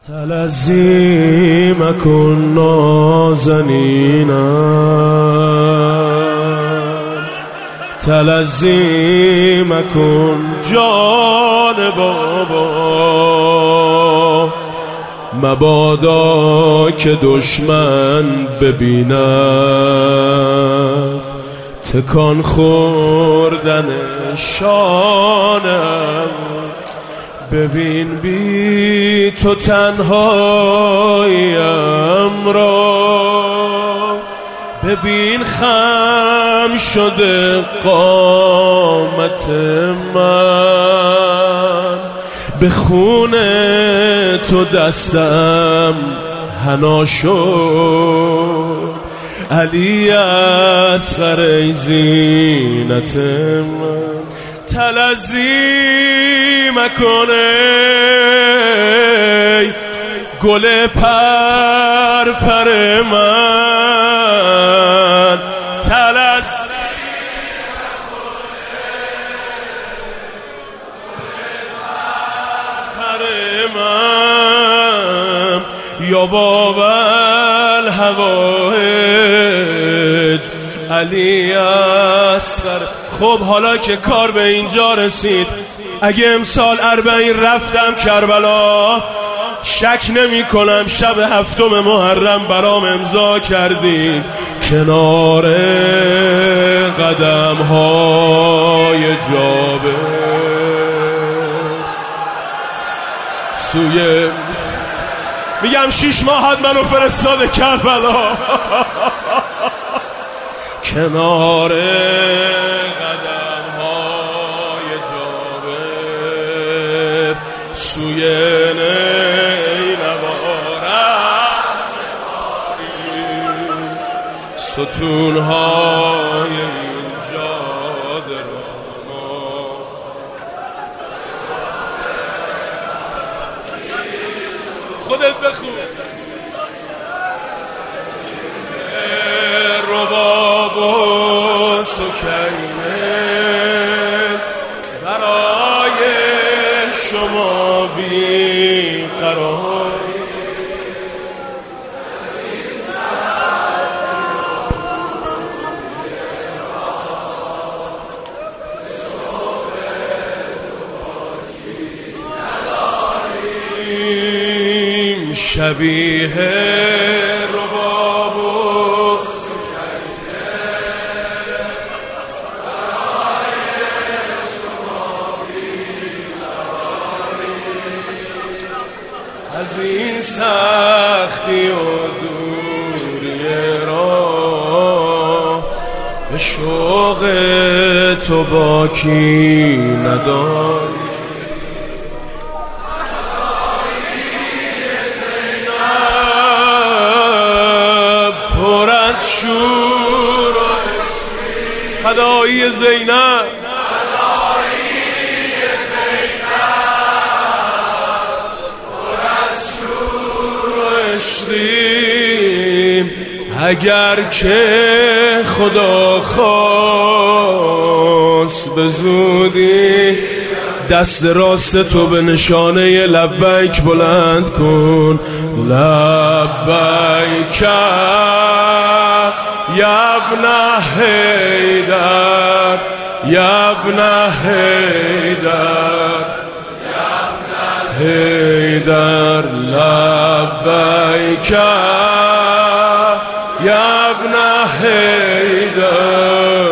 تلذی مکن نازنینم، تلذی مکن جان بابا، مبادا که دشمن ببیند تکان خوردن شانم. ببین بی تو تنهاییم را، ببین خم شده قامت من، به خون تو دستم حنا شد. علی اصغر ای زینت من، تلذی مکنه گل پر پر من، تلذی پر من یا بابل هوایج علی اصغر. خب حالا که کار به اینجا رسید، اگه امسال 40 رفتم کربلا، شک نمی کنم شب 7 محرم برام امضا کردید کنار قدم های جابر سوی. میگم 6 ماهت منو فرستاده کربلا کنار قدم های جابر سوی ستون های اینجا درما. خودت بخون رباب و سکینه برای شما بی قرار. شبیه رباب و سکینه برای شما بی‌قراری، از این سختی و دوری راه به شوق تو باکی نداری. شور فدایی زینب، پر از شور و عشقیم. اگر که خدا خواست به زودی دست راست تو به نشانه لبیک بلند کن. لبیک یا ابن حیدر، یا ابن حیدر، حیدر. لبیک یا ابن حیدر.